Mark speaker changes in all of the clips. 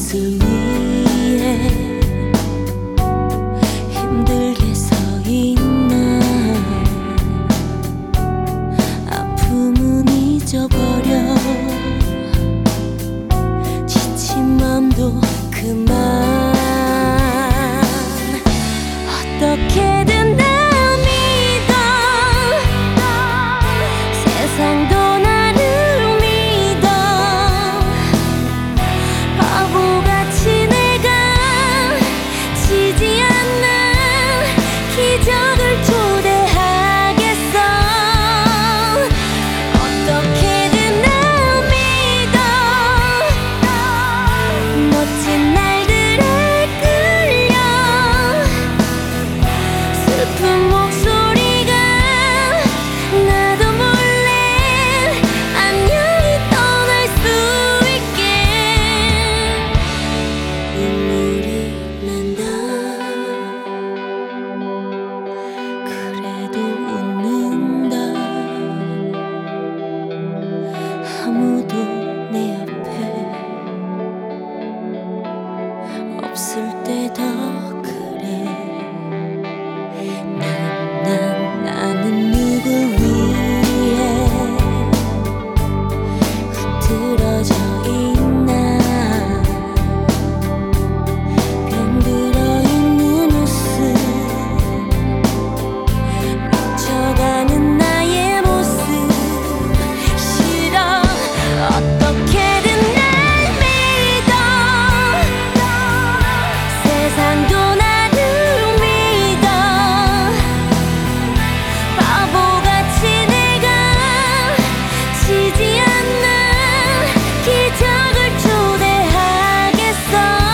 Speaker 1: 이슬 위에 힘들게 서 있나. 아픔은 잊어버려 지친 맘도 그만. 어떻게든 날 믿어. 세상도 나를 믿어. 바보같이 내가 지지 않는 기적을 초대하겠어. 어떻게든 날 믿어. 멋진 날들에 끌려 슬픈 목소리가 나도 몰래 안녕히 떠날 수 있게. 눈물이 난다. 그래도 웃는다. 아무도 내 옆에 없을 때 더 그래. 나는 누굴 위해 흐트러져 있나. 병들어 있는 웃음, 미쳐가는 나의 모습 싫어. 어떻게든 날 믿어. 세상도 나를 믿어. 바보같이 내가 지지 않는 기적을 초대하겠어.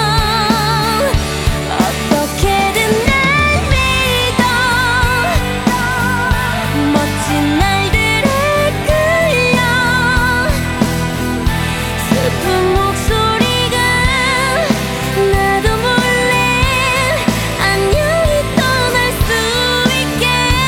Speaker 1: 어떻게든 날 믿어. 멋진 날들에 끌려 슬픈 목소리가 나도 몰래 안녕히 떠날 수 있게.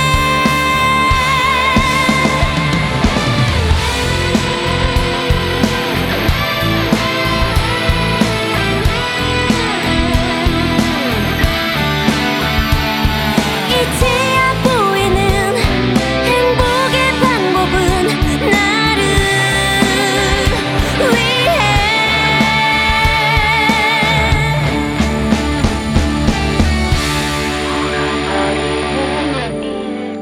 Speaker 1: 이제야 보이는 행복의 방법은 나를 위해. 울어버리는 일도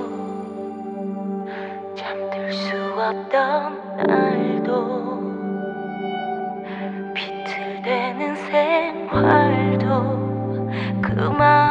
Speaker 1: 잠들 수 없던 날도 비틀대는 생활도 그만